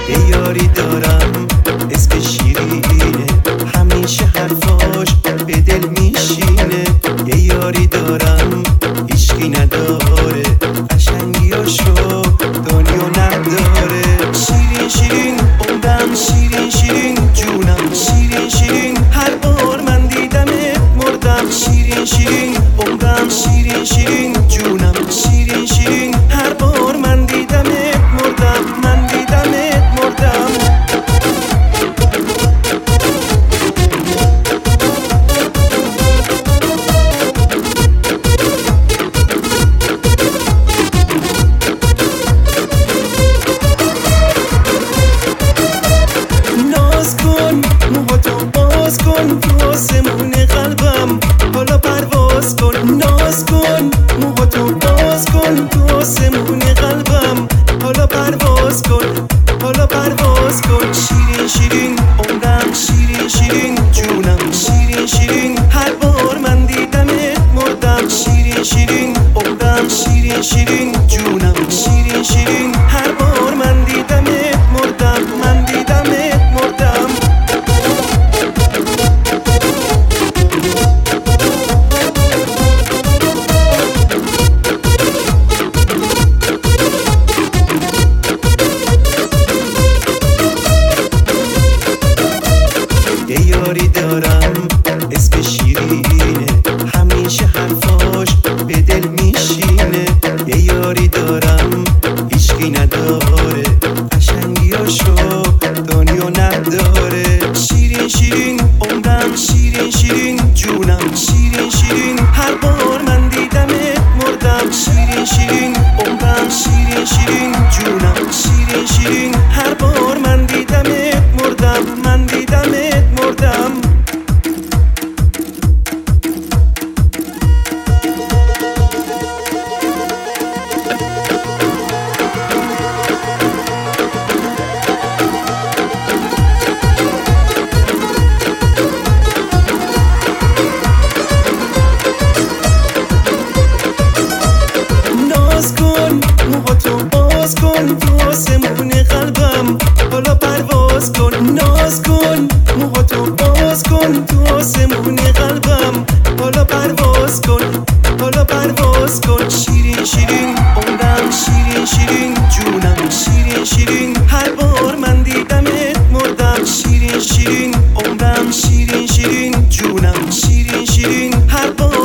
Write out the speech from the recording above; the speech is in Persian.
یه یاری دارم اسم شیرینه، همیشه حرفاش به دل میشینه. یه یاری دارم هیچکی نداره، قشنگیاشو دنیا نداره. شیرین شیرین عمرم، شیرین شیرین جونم، شیرین شیرین هر بار من دیدمت مردم. شیرین شیرین عمرم، شیرین شیرین جونم، شیرین شیرین هر بار من دیدمت مردم، من دیدمت مردم. ناز کن موهاتو باز کن تو آسمون قلبم، حالا پرواز کن. ناز کن موهاتو باز کن تو آسمون قلبم، حالا پرواز کن، حالا پرواز کن. شیرین شیرین عمرم، شیرین شیرین جونم، شیرین شیرین هر بار من دیدمت مردم. شیرین شیرین عمرم، شیرین شیرین جونم، شیرین شیرین هر بار من دیدمت مردم، من دیدمت مردم. یه یاری دارم اسم شیرینه، همیشه حرفاش به دل میشینه. یه یاری دارم هیچکی نداره، قشنگیاشو دنیا نداره. شیرین شیرین عمرم، شیرین شیرین جونم، شیرین شیرین هر بار من دیدمت مردم. شیرین شیرین عمرم، شیرین شیرین جونم، شیرین شیرین هر بار من دیدمت مردم، من دیدمت مردم. ناز کن موهاتو باز کن تو آسمون قلبم، حالا پرواز کن. ناز کن موهاتو باز کن تو آسمون قلبم، حالا پرواز کن، حالا پرواز کن. شیرین شیرین عمرم، شیرین شیرین جونم، شیرین شیرین هر بار من دیدمت مردم. شیرین شیرین عمرم، شیرین شیرین جونم، شیرین شیرین هر بار